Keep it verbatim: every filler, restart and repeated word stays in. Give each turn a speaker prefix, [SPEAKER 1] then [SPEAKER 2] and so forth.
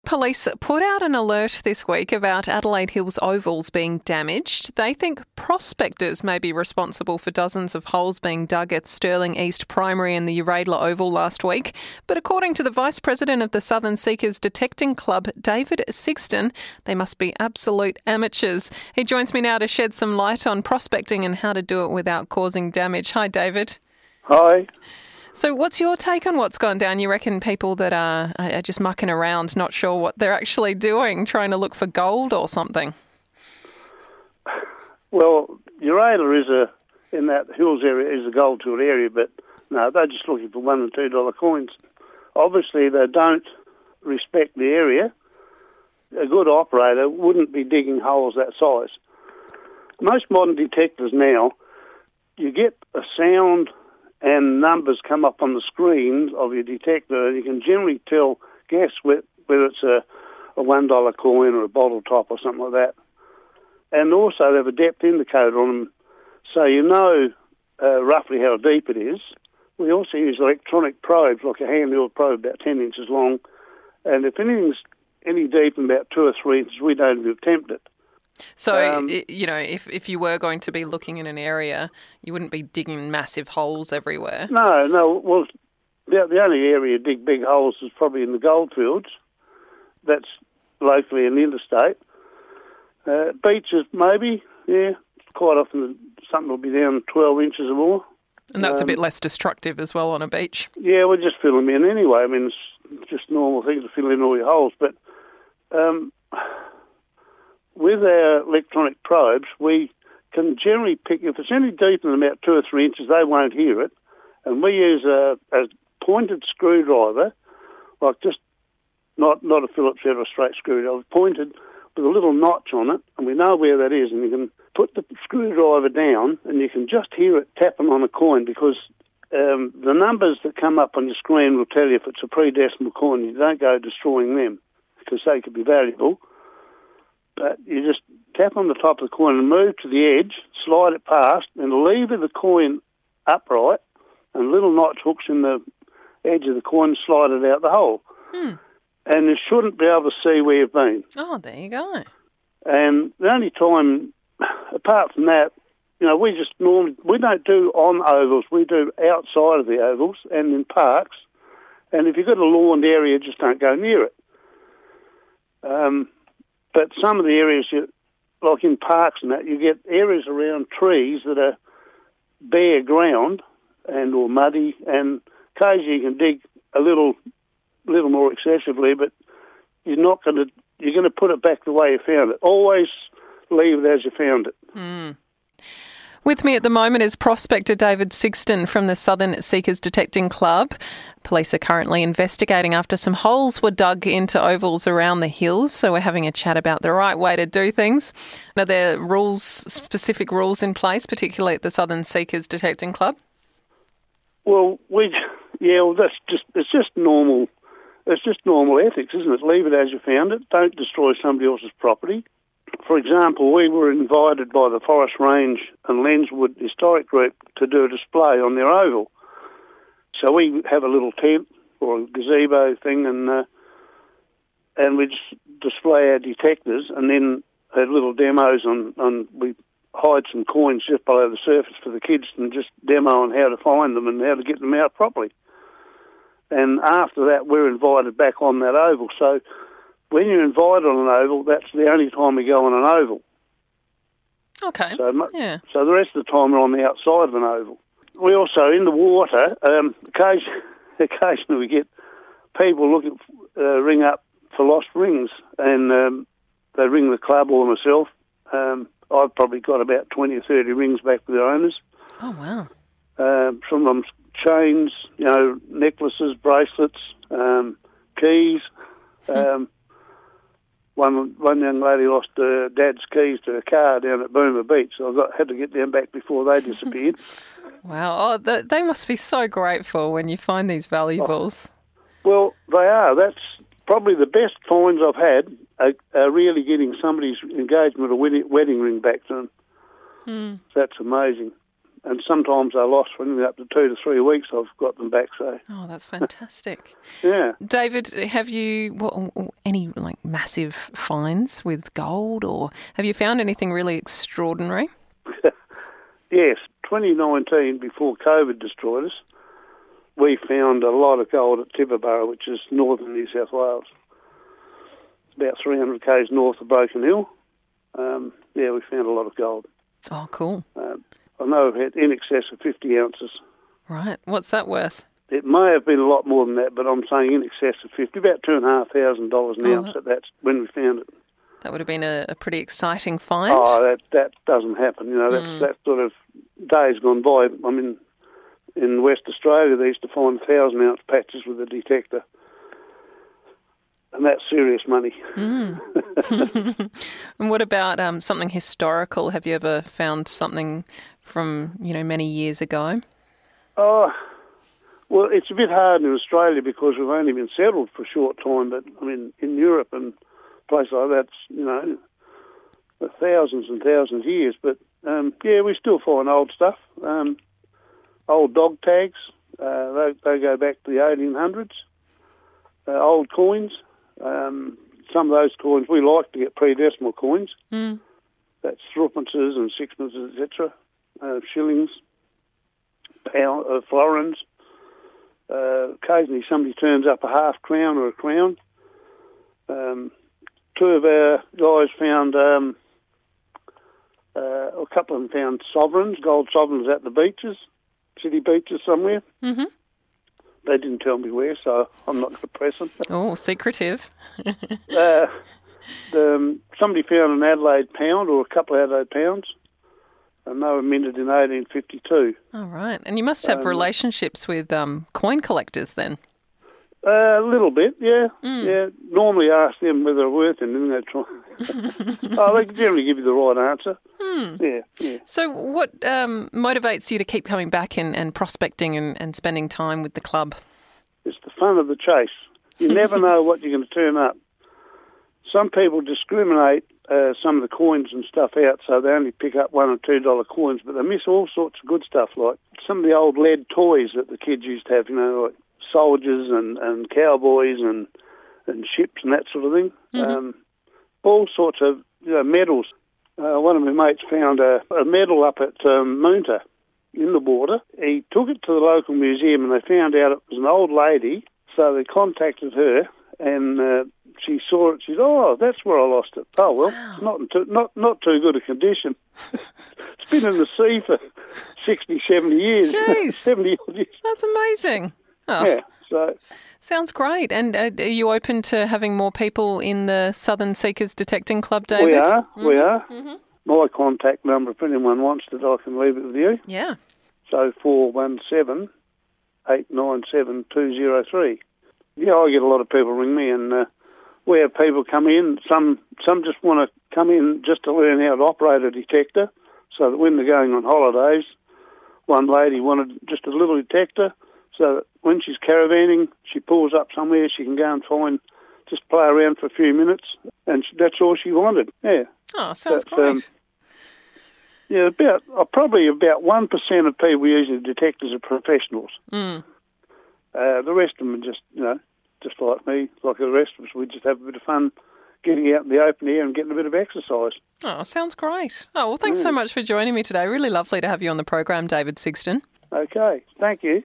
[SPEAKER 1] Police put out an alert this week about Adelaide Hills ovals being damaged. They think prospectors may be responsible for dozens of holes being dug at Stirling East Primary and the Uradla Oval last week. But according to the Vice President of the Southern Seekers Detecting Club, David Sixton, they must be absolute amateurs. He joins me now to shed some light on prospecting and how to do it without causing damage. Hi, David.
[SPEAKER 2] Hi.
[SPEAKER 1] So what's your take on what's gone down? You reckon people that are, are just mucking around, not sure what they're actually doing, trying to look for gold or something?
[SPEAKER 2] Well, Uradla is a, in that hills area, is a gold field area, but no, they're just looking for one and two dollar coins. Obviously, they don't respect the area. A good operator wouldn't be digging holes that size. Most modern detectors now, you get a sound and numbers come up on the screen of your detector, and you can generally tell, guess whether it's a, a one dollar coin or a bottle top or something like that. And also they have a depth indicator on them, so you know uh, roughly how deep it is. We also use electronic probes, like a handheld probe about ten inches long, and if anything's any deeper than about two or three inches, we don't even attempt it.
[SPEAKER 1] So,
[SPEAKER 2] Um,
[SPEAKER 1] you know, if, if you were going to be looking in an area, you wouldn't be digging massive holes everywhere?
[SPEAKER 2] No, no. Well, the, the only area you dig big holes is probably in the goldfields. That's locally in the interstate. Uh, beaches, maybe, yeah. Quite often something will be down twelve inches or more.
[SPEAKER 1] And that's
[SPEAKER 2] um,
[SPEAKER 1] a bit less destructive as well on a beach.
[SPEAKER 2] Yeah, we just fill them in anyway. I mean, it's just normal things to fill in all your holes. But um, with our electronic probes, we can generally pick, if it's any deeper than about two or three inches, they won't hear it. And we use a, a pointed screwdriver, like just not not a Phillips head or a straight screwdriver, pointed with a little notch on it, and we know where that is, and you can put the screwdriver down and you can just hear it tapping on a coin, because um, the numbers that come up on your screen will tell you if it's a pre-decimal coin. You don't go destroying them because they could be valuable. But you just tap on the top of the coin and move to the edge, slide it past, and lever the coin upright, and little notch hooks in the edge of the coin, slide it out the hole.
[SPEAKER 1] Hmm.
[SPEAKER 2] And you shouldn't be able to see where you've been.
[SPEAKER 1] Oh, there you go.
[SPEAKER 2] And the only time, apart from that, you know, we just normally, we don't do on ovals, we do outside of the ovals and in parks. And if you've got a lawned area, just don't go near it. Um, but some of the areas, you, like in parks and that, you get areas around trees that are bare ground and or muddy, and occasionally you can dig a little little more excessively, but you're not going to, you're going to put it back the way you found it. Always leave it as you found it.
[SPEAKER 1] Mm. With me at the moment is prospector David Sixton from the Southern Seekers Detecting Club. Police are currently investigating after some holes were dug into ovals around the hills, so we're having a chat about the right way to do things. Are there rules, specific rules in place, particularly at the Southern Seekers Detecting Club?
[SPEAKER 2] Well, we, yeah, well, that's just, it's just normal. It's just normal ethics, isn't it? Leave it as you found it. Don't destroy somebody else's property. For example, we were invited by the Forest Range and Lenswood Historic Group to do a display on their oval. So we have a little tent or a gazebo thing, and uh, and we just display our detectors, and then have little demos on, on we hide some coins just below the surface for the kids and just demo on how to find them and how to get them out properly. And after that, we're invited back on that oval. So when you're invited on an oval, that's the only time we go on an oval.
[SPEAKER 1] Okay,
[SPEAKER 2] So,
[SPEAKER 1] yeah.
[SPEAKER 2] so the rest of the time we're on the outside of an oval. We also, in the water, um, occasionally, occasionally we get people looking, uh, ring up for lost rings, and um, they ring the club or myself. Um, I've probably got about twenty or thirty rings back with their owners.
[SPEAKER 1] Oh, wow.
[SPEAKER 2] Uh, some of them chains, you know, necklaces, bracelets, um, keys. Um, one one young lady lost her dad's keys to a car down at Boomer Beach, so I got had to get them back before they disappeared.
[SPEAKER 1] Wow. Oh, th- they must be so grateful when you find these valuables.
[SPEAKER 2] Oh, well, they are. That's probably the best finds I've had, are, are really getting somebody's engagement or wedding, wedding ring back to them.
[SPEAKER 1] Hmm.
[SPEAKER 2] That's amazing. And sometimes they're lost for up to two to three weeks. I've got them back. So
[SPEAKER 1] Oh, that's fantastic.
[SPEAKER 2] yeah.
[SPEAKER 1] David, have you what, any like massive finds with gold, or have you found anything really extraordinary?
[SPEAKER 2] Yes, twenty nineteen, before COVID destroyed us, we found a lot of gold at Tibooburra, which is northern New South Wales. It's about three hundred k's north of Broken Hill. Um, yeah, we found a lot of gold.
[SPEAKER 1] Oh, cool.
[SPEAKER 2] Um, I know it had in excess of fifty ounces.
[SPEAKER 1] Right. What's that worth?
[SPEAKER 2] It may have been a lot more than that, but I'm saying in excess of fifty, about two and a half thousand dollars an
[SPEAKER 1] oh,
[SPEAKER 2] ounce. That, that's when we found it.
[SPEAKER 1] That would have been a, a pretty exciting find.
[SPEAKER 2] Oh, that that doesn't happen. You know, that's
[SPEAKER 1] mm.
[SPEAKER 2] that sort of days gone by. I mean, in West Australia, they used to find thousand ounce patches with a detector, and that's serious money.
[SPEAKER 1] Mm. And what about um, something historical? Have you ever found something from you know many years ago?
[SPEAKER 2] Oh. Well, it's a bit hard in Australia because we've only been settled for a short time, but, I mean, in Europe and places like that, you know, thousands and thousands of years. But, um, yeah, we still find old stuff. Um, old dog tags, uh, they, they go back to the eighteen hundreds. Uh, old coins, um, some of those coins, we like to get pre-decimal coins.
[SPEAKER 1] Mm.
[SPEAKER 2] That's threepences and sixpences, et cetera, uh, shillings, pound, uh, florins. Uh, occasionally somebody turns up a half crown or a crown. Um, two of our guys found, um, uh, a couple of them found sovereigns, gold sovereigns at the beaches, city beaches somewhere.
[SPEAKER 1] Mm-hmm.
[SPEAKER 2] They didn't tell me where, so I'm not going to press them.
[SPEAKER 1] Oh, secretive.
[SPEAKER 2] uh, um, somebody found an Adelaide pound or a couple of Adelaide pounds. And they were minted in eighteen fifty-two.
[SPEAKER 1] Oh, right. And you must have
[SPEAKER 2] um,
[SPEAKER 1] relationships with um, coin collectors then?
[SPEAKER 2] Uh, a little bit, yeah.
[SPEAKER 1] Mm.
[SPEAKER 2] Yeah. Normally ask them whether they're worth it, and then they try. Oh, they can generally give you the right answer.
[SPEAKER 1] Mm.
[SPEAKER 2] Yeah, yeah.
[SPEAKER 1] So what um, motivates you to keep coming back and, and prospecting and, and spending time with the club?
[SPEAKER 2] It's the fun of the chase. You never know what you're going to turn up. Some people discriminate uh, some of the coins and stuff out, so they only pick up one or two dollar coins, but they miss all sorts of good stuff, like some of the old lead toys that the kids used to have, you know, like soldiers and, and cowboys and and ships and that sort of thing. Mm-hmm. Um, all sorts of you know, medals. Uh, one of my mates found a, a medal up at um, Moonta in the water. He took it to the local museum and they found out it was an old lady, so they contacted her and uh, she saw it. She said, "Oh, that's where I lost it." Oh well, wow. not in too, not not too good a condition. It's been in the sea for sixty, seventy years.
[SPEAKER 1] Jeez,
[SPEAKER 2] seventy years.
[SPEAKER 1] That's amazing. Oh.
[SPEAKER 2] Yeah. So
[SPEAKER 1] sounds great. And uh, are you open to having more people in the Southern Seekers Detecting Club, David?
[SPEAKER 2] We are.
[SPEAKER 1] Mm-hmm.
[SPEAKER 2] We are.
[SPEAKER 1] Mm-hmm.
[SPEAKER 2] My contact number, if anyone wants it, I can leave it with you.
[SPEAKER 1] Yeah.
[SPEAKER 2] So four one seven eight nine seven two zero three. Yeah, I get a lot of people ring me, and uh, we have people come in. Some some just want to come in just to learn how to operate a detector, so that when they're going on holidays, one lady wanted just a little detector, so that when she's caravanning, she pulls up somewhere, she can go and find, just play around for a few minutes, and that's all she wanted. Yeah.
[SPEAKER 1] Oh, sounds
[SPEAKER 2] but,
[SPEAKER 1] great.
[SPEAKER 2] Um, yeah, about uh, probably about one percent of people using detectors are professionals.
[SPEAKER 1] Mm.
[SPEAKER 2] Uh, the rest of them are just, you know, just like me, like the rest of us. We just have a bit of fun getting out in the open air and getting a bit of exercise.
[SPEAKER 1] Oh, sounds great. Oh, well, thanks mm. so much for joining me today. Really lovely to have you on the program, David Sigston.
[SPEAKER 2] Okay, thank you.